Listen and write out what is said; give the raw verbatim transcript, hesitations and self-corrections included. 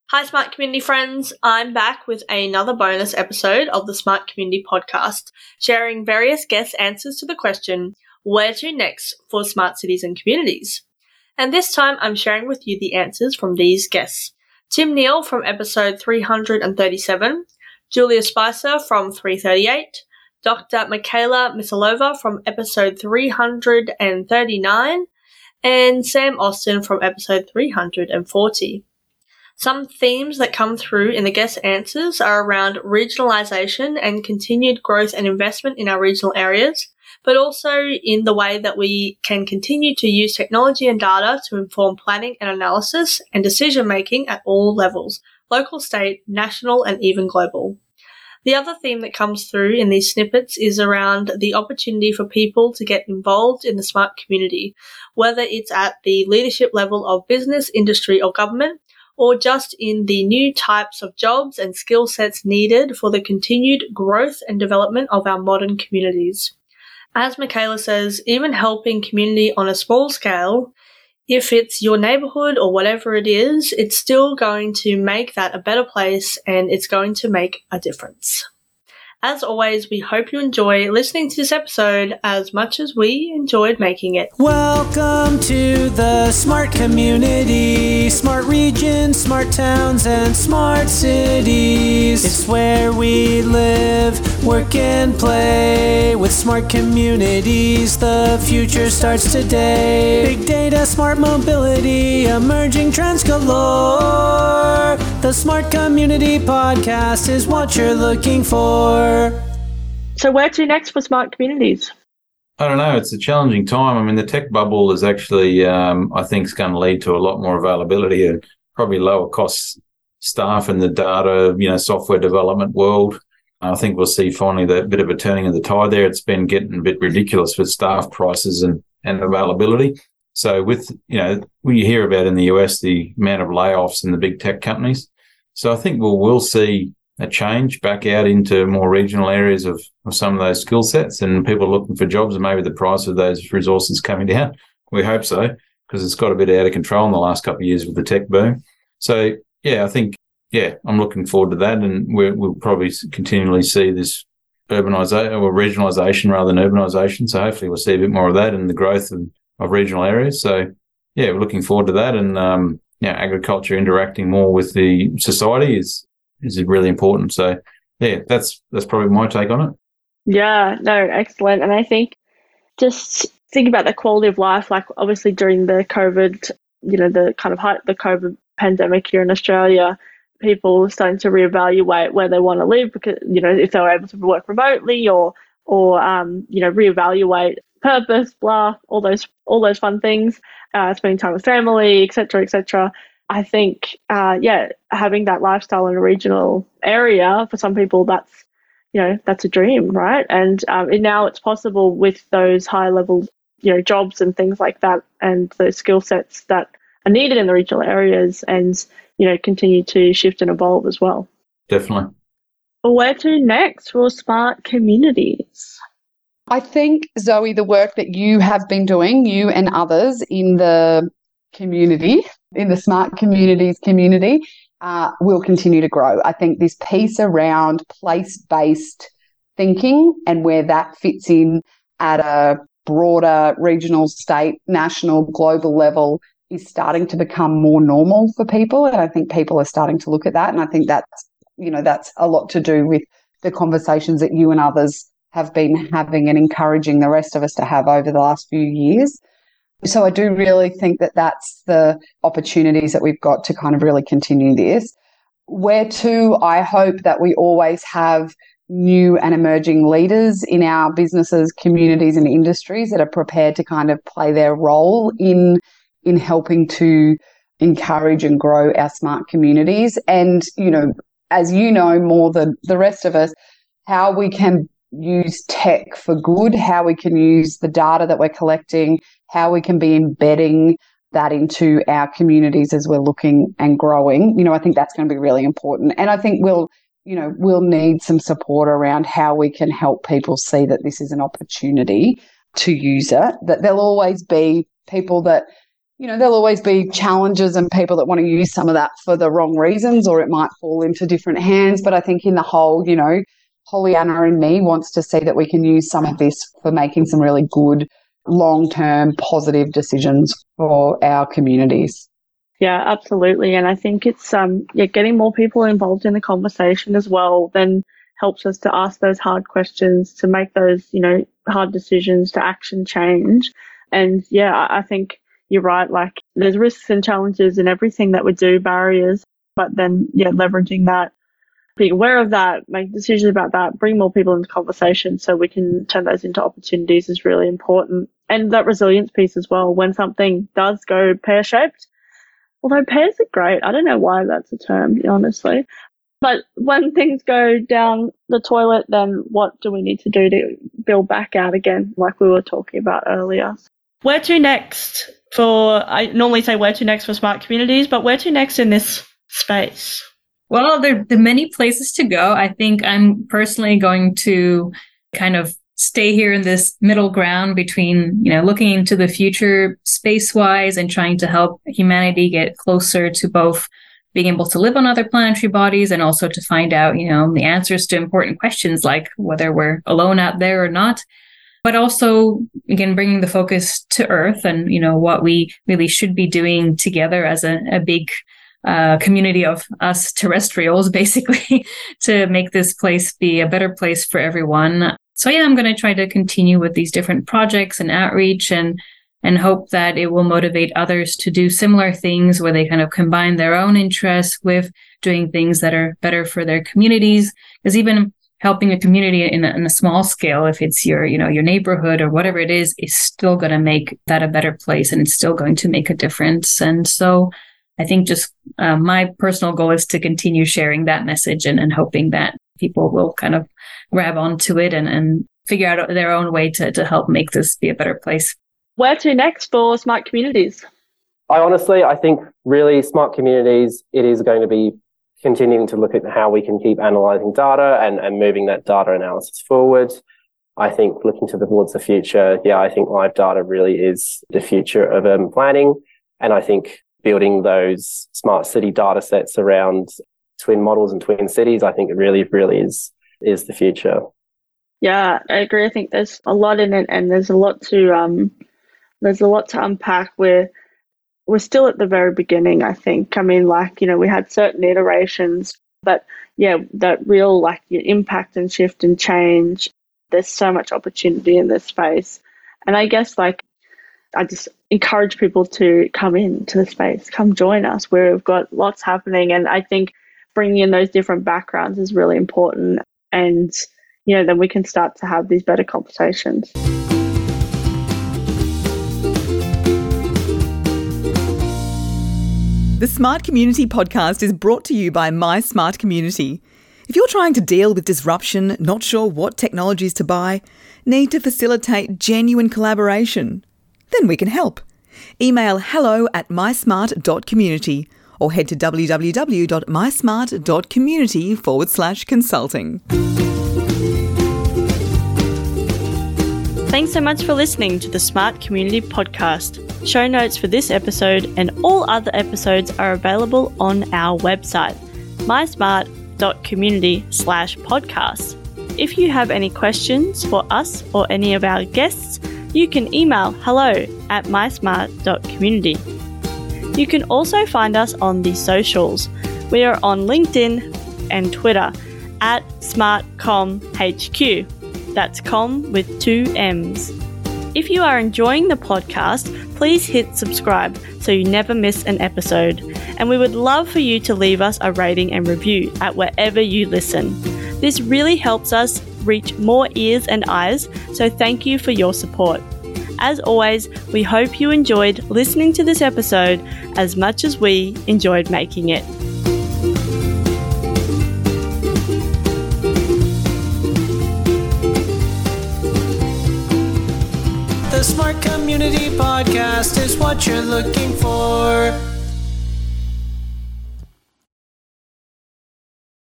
Hi, Smart Community friends. I'm back with another bonus episode of the Smart Community podcast, sharing various guest answers to the question, where to next for smart cities and communities? And this time I'm sharing with you the answers from these guests. Tim Neal from episode three hundred thirty-seven, Julia Spicer from three thirty-eight, Doctor Michaela Misalova from episode three hundred thirty-nine, and Sam Austin from episode three hundred forty. Some themes that come through in the guest answers are around regionalisation and continued growth and investment in our regional areas, but also in the way that we can continue to use technology and data to inform planning and analysis and decision-making at all levels, local, state, national, and even global. The other theme that comes through in these snippets is around the opportunity for people to get involved in the smart community, whether it's at the leadership level of business, industry, or government, or just in the new types of jobs and skill sets needed for the continued growth and development of our modern communities. As Michaela says, even helping community on a small scale, if it's your neighbourhood or whatever it is, it's still going to make that a better place and it's going to make a difference. As always, we hope you enjoy listening to this episode as much as we enjoyed making it. Welcome to the Smart Community, smart regions, smart towns, and smart cities. It's where we live, work, and play. With smart communities, the future starts today. Big data, smart mobility, emerging trends galore. The Smart Community Podcast is what you're looking for. So where to next for smart communities? I don't know. It's a challenging time. I mean, the tech bubble is actually, um, I think, is going to lead to a lot more availability and probably lower cost staff in the data, you know, software development world. I think we'll see finally that bit of a turning of the tide there. It's been getting a bit ridiculous with staff prices and, and availability. So with, you know, when you hear about in the U S, the amount of layoffs in the big tech companies. So I think we'll, we'll see a change back out into more regional areas of, of some of those skill sets and people looking for jobs and maybe the price of those resources coming down. We hope so, because it's got a bit out of control in the last couple of years with the tech boom. So, yeah, I think, yeah, I'm looking forward to that, and we're, we'll probably continually see this urbanisation or regionalisation rather than urbanisation. So hopefully we'll see a bit more of that and the growth of, of regional areas. So, yeah, we're looking forward to that. And, um, yeah, agriculture interacting more with the society is is really important. So, yeah, that's that's probably my take on it. Yeah, no, excellent. And I think just think about the quality of life, like obviously during the COVID, you know, the kind of height, the COVID pandemic here in Australia, people starting to reevaluate where they want to live because, you know, if they were able to work remotely or, or um, you know, reevaluate purpose, blah, all those, all those fun things, uh, spending time with family, et cetera, et cetera. I think, uh, yeah, having that lifestyle in a regional area, for some people, that's, you know, that's a dream, right? And, um, and now it's possible with those high level, you know, jobs and things like that and those skill sets that are needed in the regional areas and, you know, continue to shift and evolve as well. Definitely. Where to next for smart communities? I think, Zoe, the work that you have been doing, you and others in the community, in the smart communities community, uh, will continue to grow. I think this piece around place-based thinking and where that fits in at a broader regional, state, national, global level is starting to become more normal for people. And I think people are starting to look at that. And I think that's, you know, that's a lot to do with the conversations that you and others have been having and encouraging the rest of us to have over the last few years. So I do really think that that's the opportunities that we've got to kind of really continue this. Where to, I hope that we always have new and emerging leaders in our businesses, communities and industries that are prepared to kind of play their role in, in helping to encourage and grow our smart communities. And, you know, as you know more than the rest of us, how we can use tech for good, how we can use the data that we're collecting, how we can be embedding that into our communities as we're looking and growing. You know, I think that's going to be really important. And I think we'll, you know, we'll need some support around how we can help people see that this is an opportunity to use it, that there'll always be people that you know, there'll always be challenges and people that want to use some of that for the wrong reasons, or it might fall into different hands. But I think in the whole, you know, Pollyanna in me wants to see that we can use some of this for making some really good, long-term, positive decisions for our communities. Yeah, absolutely. And I think it's um yeah, getting more people involved in the conversation as well then helps us to ask those hard questions, to make those, you know, hard decisions, to action change. And yeah, I think you're right. Like, there's risks and challenges in everything that we do, barriers, but then, yeah, leveraging that, being aware of that, make decisions about that, bring more people into conversation so we can turn those into opportunities is really important. And that resilience piece as well, when something does go pear-shaped, although pears are great, I don't know why that's a term, honestly. But when things go down the toilet, then what do we need to do to build back out again, like we were talking about earlier? Where to next for, I normally say where to next for smart communities, but where to next in this space? Well, there, there are many places to go. I think I'm personally going to kind of stay here in this middle ground between, you know, looking into the future space-wise and trying to help humanity get closer to both being able to live on other planetary bodies and also to find out, you know, the answers to important questions like whether we're alone out there or not. But also, again, bringing the focus to Earth and, you know, what we really should be doing together as a, a big uh, community of us terrestrials, basically, to make this place be a better place for everyone. So, yeah, I'm going to try to continue with these different projects and outreach and and hope that it will motivate others to do similar things where they kind of combine their own interests with doing things that are better for their communities. Because even helping a community in a, in a small scale, if it's your, you know, your neighborhood or whatever it is, is still going to make that a better place and it's still going to make a difference. And so I think just uh, my personal goal is to continue sharing that message and, and hoping that people will kind of grab onto it and, and figure out their own way to, to help make this be a better place. Where to next for smart communities? I honestly, I think really smart communities, it is going to be continuing to look at how we can keep analysing data and, and moving that data analysis forward. I think looking to towards the future, yeah, I think live data really is the future of urban planning. And I think building those smart city data sets around twin models and twin cities, I think it really, really is, is the future. Yeah, I agree. I think there's a lot in it and there's a lot to, um, there's a lot to unpack. We're, we're still at the very beginning, I think. I mean, like, you know, we had certain iterations, but yeah, that real like impact and shift and change, there's so much opportunity in this space. And I guess like, I just encourage people to come into the space, come join us. We've got lots happening. And I think bringing in those different backgrounds is really important. And, you know, then we can start to have these better conversations. The Smart Community podcast is brought to you by My Smart Community. If you're trying to deal with disruption, not sure what technologies to buy, need to facilitate genuine collaboration, then we can help. Email hello at mysmart.community or head to www.mysmart.community forward slash consulting. Thanks so much for listening to the Smart Community Podcast. Show notes for this episode and all other episodes are available on our website, mysmart.community slash podcasts. If you have any questions for us or any of our guests, you can email hello at mysmart.community. You can also find us on the socials. We are on LinkedIn and Twitter at SmartComHQ. That's com with two M's. If you are enjoying the podcast, please hit subscribe so you never miss an episode. And we would love for you to leave us a rating and review at wherever you listen. This really helps us reach more ears and eyes, so thank you for your support. As always, we hope you enjoyed listening to this episode as much as we enjoyed making it. The Smart Community Podcast is what you're looking for.